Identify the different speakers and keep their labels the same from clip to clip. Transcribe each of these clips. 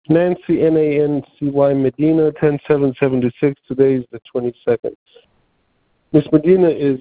Speaker 1: Nancy, Nancy Medina, 10/7/76. Today is the 22nd. Miss Medina is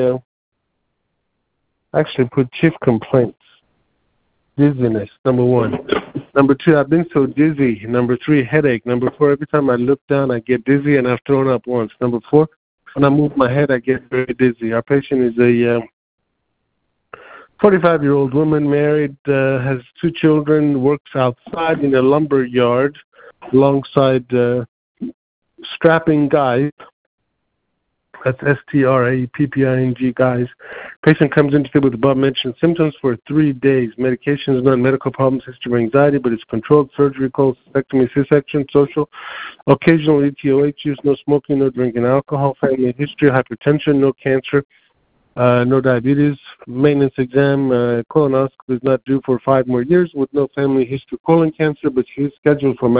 Speaker 1: actually put chief complaints. Dizziness, number 1. Number 2, I've been so dizzy. Number 3, headache. Number 4, every time I look down, I get dizzy and I've thrown up once. Number 4, when I move my head, I get very dizzy. Our patient is a 45-year-old woman, married, has 2 children, works outside in a lumber yard alongside strapping guys. That's STRAPPING guys. Patient comes into with above-mentioned symptoms for 3 days. Medication is not medical problems, history of anxiety, but it's controlled surgery, cholecystectomy, C-section, social, occasional ETOH use, no smoking, no drinking alcohol, family history, hypertension, no cancer, no diabetes, maintenance exam, colonoscopy is not due for 5 more years with no family history of colon cancer, but she is scheduled for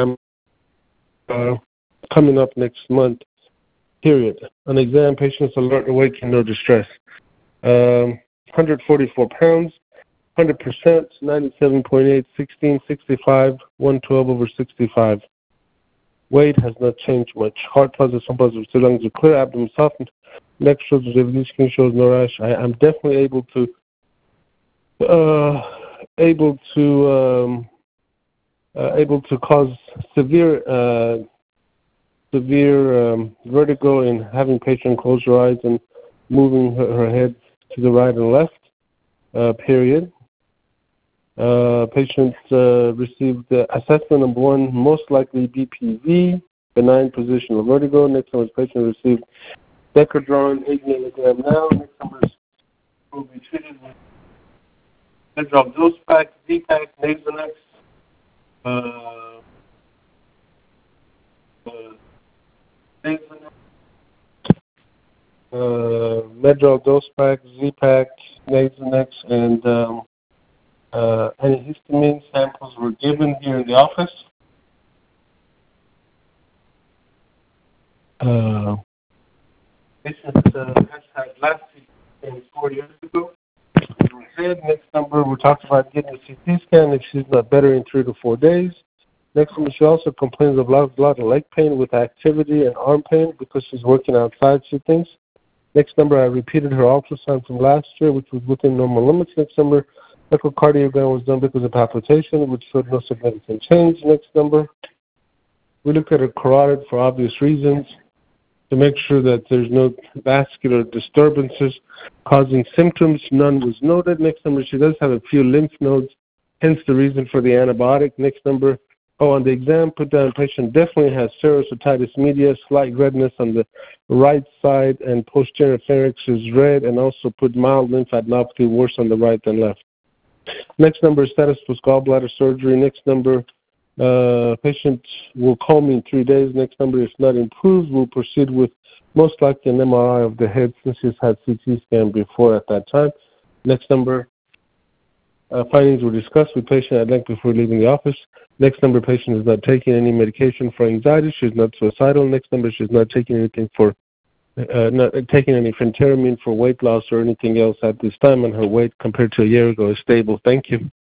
Speaker 1: coming up next month. Period. An exam, patient's alert, awake, and no distress. 144 pounds, 100%, 97.8, 16, 65, 112/65. Weight has not changed much. Heart positive, some positive, 2 lungs are clear, abdomen softened, neck shows visibility, skin shows no rash. I'm definitely able to cause severe vertigo in having patient close her eyes and moving her head to the right and left, period. Patient received assessment number 1, most likely BPV, benign positional vertigo. Next one is patient received Decadron, 8 milligram now. Next one will be treated with Medrol Dospac, Z-Pack, Nasonex, Medrol Dospac, Z-Pack, Nasonex, and antihistamine samples were given here in the office. Patient has had last week 4 years ago. Next number, we talked about getting a CT scan if she's not better in 3 to 4 days. Next one, she also complains of a lot of leg pain with activity and arm pain because she's working outside, she thinks. Next number, I repeated her ultrasound from last year, which was within normal limits. Next number, echocardiogram was done because of palpitation, which showed no significant change. Next number, we looked at her carotid for obvious reasons to make sure that there's no vascular disturbances causing symptoms. None was noted. Next number, she does have a few lymph nodes, hence the reason for the antibiotic. Next number, on the exam, put down patient definitely has serous media, slight redness on the right side, and posterior pharynx is red, and also put mild lymphadenopathy, worse on the right than left. Next number, status was gallbladder surgery. Next number, patient will call me in 3 days. Next number, if not improved, we'll proceed with most likely an MRI of the head since she's had CT scan before at that time. Next number, findings were discussed with patient at length before leaving the office. Next number, patient is not taking any medication for anxiety. She's not suicidal. Next number, she's not taking anything for, not taking any phentermine for weight loss or anything else at this time, and her weight compared to a year ago is stable. Thank you.